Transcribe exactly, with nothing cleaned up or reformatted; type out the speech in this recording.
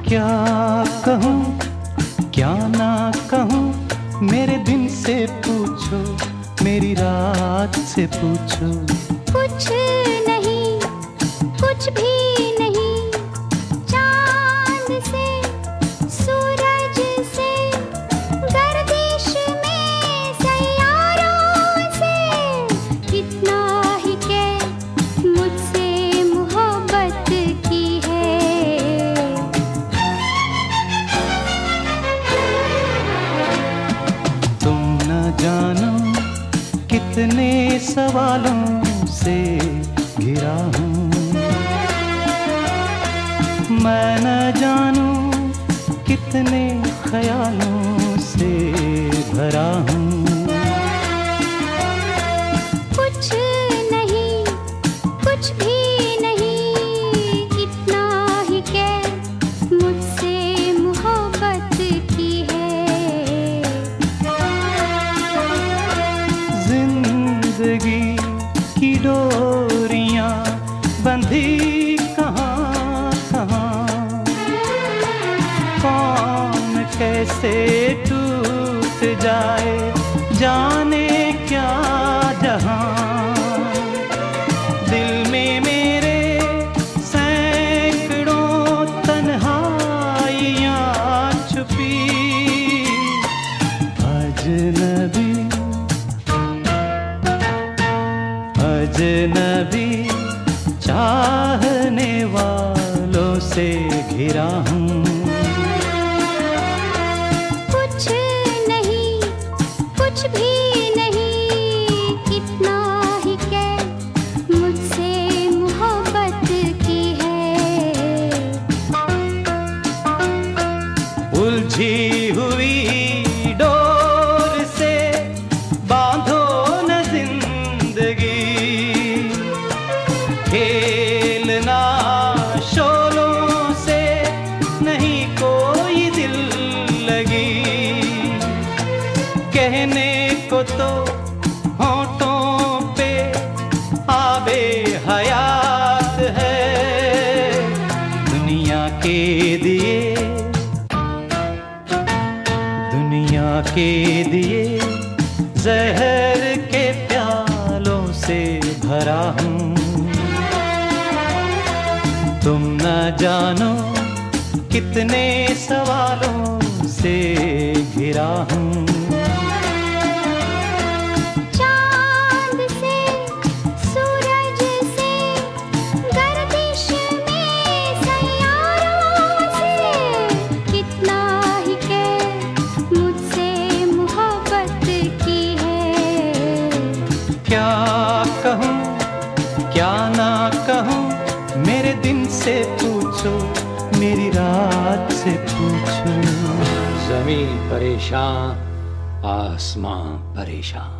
क्या कहूँ क्या ना कहूँ, मेरे दिन से पूछो, मेरी रात से पूछो। कुछ नहीं, कुछ भी नहीं, चांद से सूरज से, गर्दिश में सैयारों से, इतना ही के मुझसे मोहब्बत की है। तुम न जानो कितने सवालों से घिरा हूँ, मैं न जानूं कितने ख्यालों से भरा हूँ। कुछ नहीं, कुछ भी नहीं, इतना ही के मुझसे मोहब्बत की है। जिंदगी की डोरियां बंधी कहाँ कहाँ, कौन कैसे टूट जाए जाने क्या जहां। दिल में मेरे सैकड़ों तन्हाइयां छुपी, अजनबी अजनबी चाहने वालों से घिरा हूँ। कुछ नहीं, कुछ भी नहीं, इतना ही के मुझसे मोहब्बत की है। उलझी हुई डोर से बांधो न जिंदगी, खेलना शोलों से नहीं कोई दिल लगी। कहने को तो होठों पे आबे हयात है, दुनिया के दिए दुनिया के दिए जहर के प्यालों से भरा हूँ। तुम न जानो कितने सवालों से घिरा हूँ। चांद से सूरज से, गर्दिश में सैयारों से, कितना ही के मुझसे मोहब्बत की है। क्या कहूँ क्या ना कहूँ, मेरे दिन से पूछो, मेरी रात से पूछो। ज़मीं परेशान, आसमां परेशान।